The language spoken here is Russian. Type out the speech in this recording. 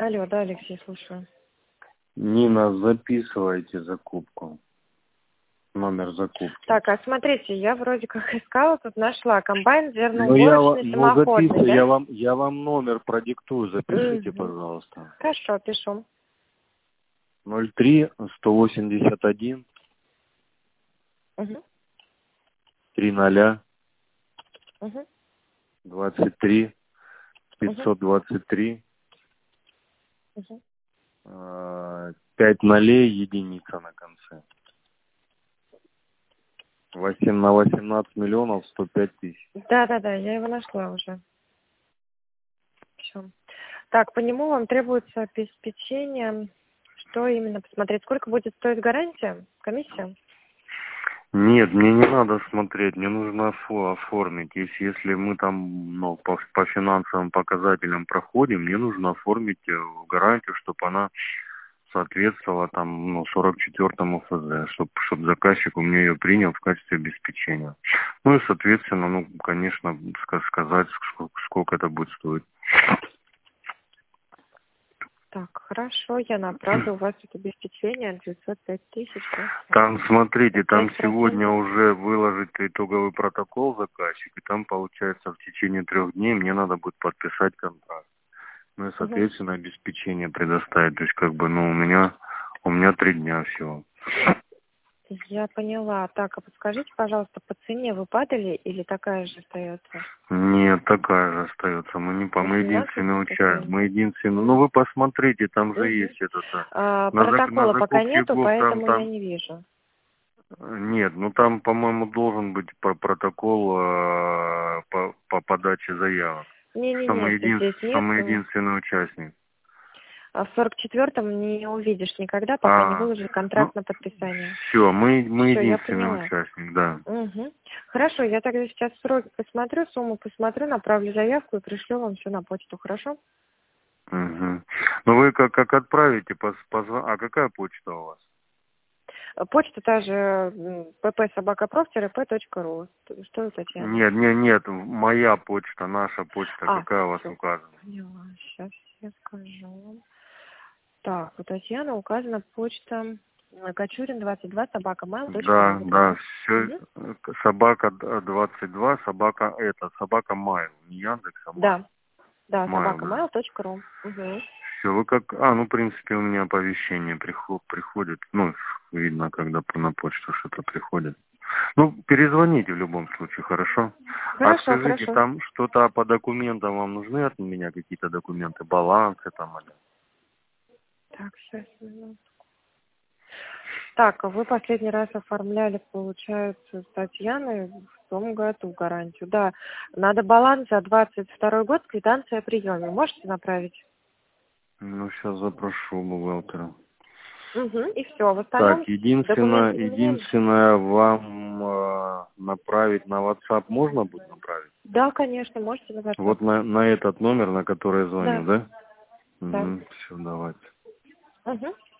Алло, да, Алексей, слушаю. Нина, записывайте закупку. Номер закупки. Так, а смотрите, я вроде как искала, тут нашла комбайн Ну, зерноуборочный самоходный, да? я вам номер продиктую, запишите, Угу. пожалуйста. Хорошо, пишу. 03-181 Угу. 30 Угу. 23 Угу. 523 Угу. 5 нолей, единица на конце. На 18 миллионов 105 тысяч. Да, я его нашла уже. Все. Так, по нему вам требуется обеспечение. Что именно посмотреть? Сколько будет стоить гарантия? Комиссия? Нет, мне не надо смотреть, мне нужно оформить. Если мы там по финансовым показателям проходим, мне нужно оформить гарантию, чтобы она соответствовала там 44-му ФЗ, чтобы заказчик у меня ее принял в качестве обеспечения. Ну и соответственно, конечно, сказать, сколько это будет стоить. Так, хорошо, я направлю. У вас это обеспечение 905 тысяч. Да? Там, смотрите, там 5%. сегодня уже выложит итоговый протокол заказчик, и там, получается, в течение 3 дней мне надо будет подписать контракт. Ну и, Угу. соответственно, обеспечение предоставить. То есть, у меня 3 дня всего. Я поняла. Так, а подскажите, пожалуйста, по цене вы падали или такая же остается? Нет, такая же остается. Мы единственные участники. Мы единственные. Ну, вы посмотрите, там же Угу. есть этот. На Протокола пока закупке нету, ГОВ поэтому я там. не вижу. Нет, там, по-моему, должен быть протокол по подаче заявок. Что Не-не-нет, здесь мы нету. единственный участник. А в 44-м не увидишь никогда, пока не выложили контракт на подписание. Все, мы Все, я единственный поняла. участник, да. Угу. Хорошо, я тогда сейчас сроки посмотрю, сумму посмотрю, направлю заявку и пришлю вам все на почту, хорошо? Угу. Ну вы как отправите, а какая почта у вас? Почта та же pp@prof-p.ru. Что у Татьяны? Нет, моя почта, наша почта, какая у вас Всё, указана? поняла, сейчас я скажу вам. Так, у Татьяны указана почта Кочурин 22 Да, @mail.ru, да, да? все, Угу. собака 22, собака Майл, не Яндекс, а Майл. Да, Майл, да. mail.ru. Угу. Все, в принципе, у меня оповещение приходит, видно, когда на почту что-то приходит. Перезвоните в любом случае, хорошо? А Хорошо, скажите, хорошо. там что-то по документам вам нужны от меня, какие-то документы, балансы там или? Так, сейчас, минуту. Так, а вы последний раз оформляли, получается, с Татьяной в том году гарантию. Да, надо баланс за 22 год, квитанция о приеме. Можете направить? Сейчас запрошу бухгалтера. Угу, и все. В Так, остальном документы заменяем. единственное, вам направить на WhatsApp можно будет направить? Да, конечно, можете на WhatsApp. Вот на этот номер, на который я звоню, Да, да? да. Все, давайте. Угу.